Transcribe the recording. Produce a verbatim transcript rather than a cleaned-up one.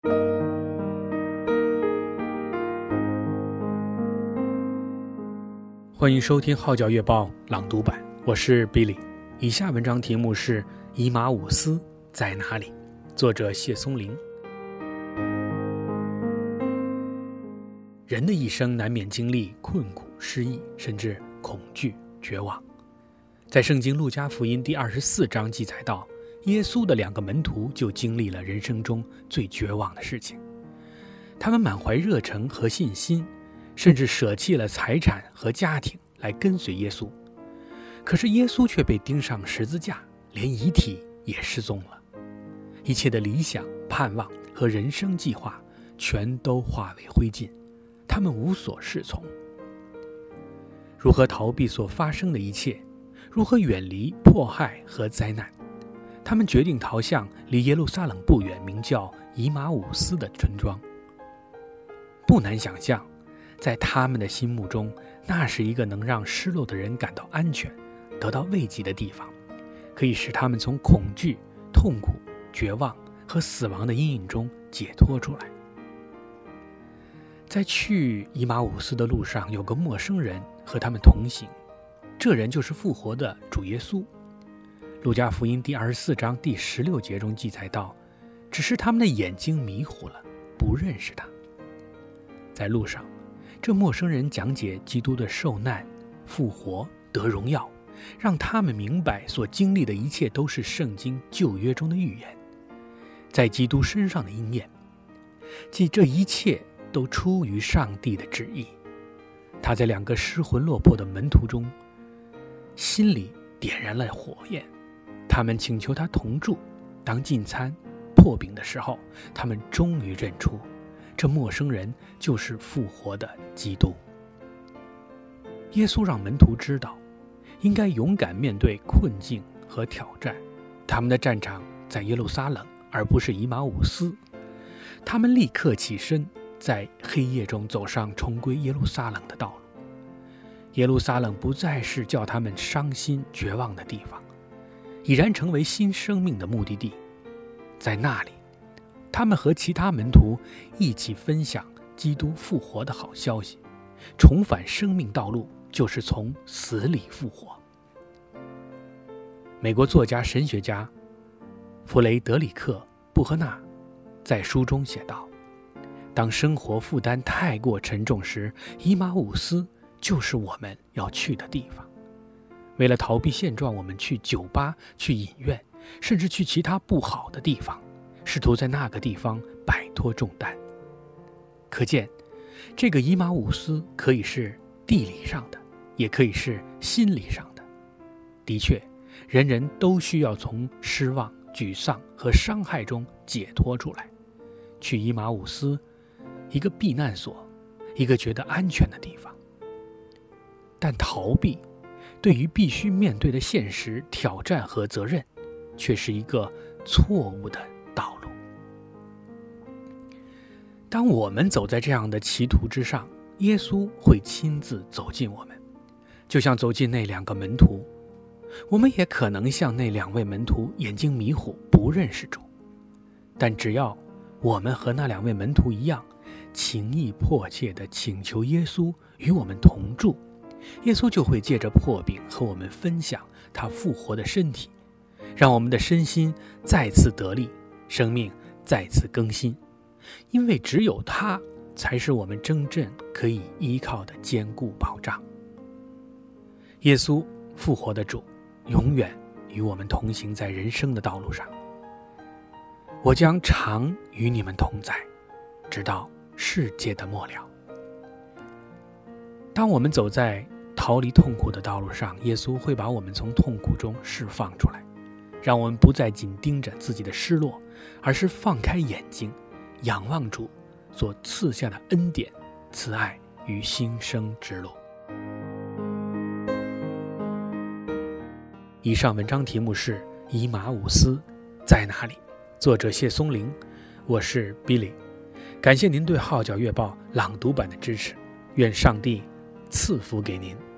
欢迎收听号角月报朗读版，我是 Billy。 以下文章题目是以马忤斯在哪里，作者谢松龄。人的一生难免经历困苦、失意，甚至恐惧、绝望。在圣经路加福音第二十四章记载到，耶稣的两个门徒就经历了人生中最绝望的事情。他们满怀热诚和信心，甚至舍弃了财产和家庭来跟随耶稣。可是耶稣却被钉上十字架，连遗体也失踪了。一切的理想、盼望和人生计划全都化为灰烬，他们无所适从。如何逃避所发生的一切？如何远离迫害和灾难？他们决定逃向离耶路撒冷不远、名叫以马忤斯的村庄。不难想象，在他们的心目中，那是一个能让失落的人感到安全、得到慰藉的地方，可以使他们从恐惧、痛苦、绝望和死亡的阴影中解脱出来。在去以马忤斯的路上，有个陌生人和他们同行，这人就是复活的主耶稣。路加福音第二十四章第十六节中记载道，只是他们的眼睛迷糊了，不认识他。在路上，这陌生人讲解基督的受难、复活、得荣耀，让他们明白所经历的一切都是圣经旧约中的预言，在基督身上的应验，即这一切都出于上帝的旨意。他在两个失魂落魄的门徒中，心里点燃了火焰，他们请求他同住。当进餐破饼的时候，他们终于认出这陌生人就是复活的基督。耶稣让门徒知道，应该勇敢面对困境和挑战。他们的战场在耶路撒冷，而不是以马忤斯。他们立刻起身，在黑夜中走上重归耶路撒冷的道路。耶路撒冷不再是叫他们伤心绝望的地方，已然成为新生命的目的地。在那里，他们和其他门徒一起分享基督复活的好消息。重返生命道路就是从死里复活。美国作家神学家弗雷德里克·布赫纳在书中写道，当生活负担太过沉重时，以马忤斯就是我们要去的地方。为了逃避现状，我们去酒吧、去影院，甚至去其他不好的地方，试图在那个地方摆脱重担。可见，这个以马忤斯可以是地理上的，也可以是心理上的。的确，人人都需要从失望、沮丧和伤害中解脱出来，去以马忤斯，一个避难所，一个觉得安全的地方。但逃避对于必须面对的现实、挑战和责任，却是一个错误的道路。当我们走在这样的歧途之上，耶稣会亲自走进我们，就像走进那两个门徒。我们也可能像那两位门徒，眼睛迷糊，不认识主。但只要我们和那两位门徒一样，情意迫切地请求耶稣与我们同住，耶稣就会借着破饼和我们分享他复活的身体，让我们的身心再次得力，生命再次更新。因为只有他才是我们真正可以依靠的坚固保障。耶稣复活的主永远与我们同行在人生的道路上。我将常与你们同在，直到世界的末了。当我们走在逃离痛苦的道路上，耶稣会把我们从痛苦中释放出来，让我们不再紧盯着自己的失落，而是放开眼睛，仰望主所赐下的恩典、慈爱与新生之路。以上文章题目是以马忤斯在哪里？作者谢松龄，我是 Billy。 感谢您对号角月报朗读版的支持，愿上帝赐福给您。